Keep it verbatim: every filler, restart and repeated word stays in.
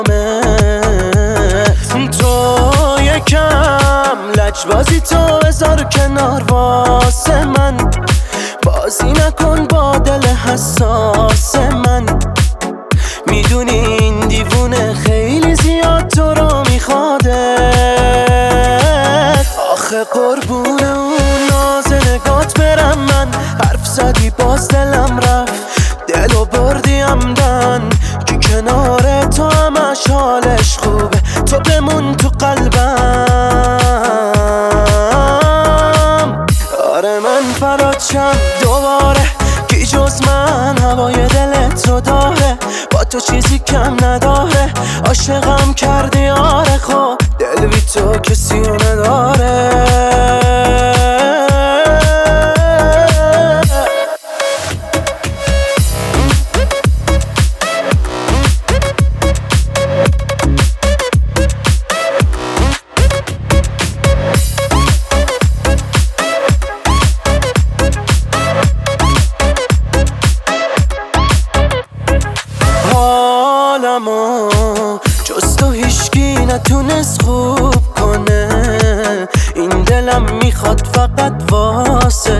تو یکم لجبازی تو بذار کنار واسه من، بازی نکن با دل حساس من. میدونی این دیوونه خیلی زیاد تو رو میخواده، آخه قربون اون ناز نگات برم من. حرف زدی باز دلم رفت، دلو بردی عمدن که کنار تو همش حالش خوبه. تو بمون تو قلبم، آره من فراد شم دوباره. کی جز من هوای دلت رو داره، با تو چیزی کم نداره. عاشقم کردی آره، خب دل بی تو کسی رو نداره. حالمو جز تو هیچکی نتونست خوب کنه، این دلم میخواد فقط واسه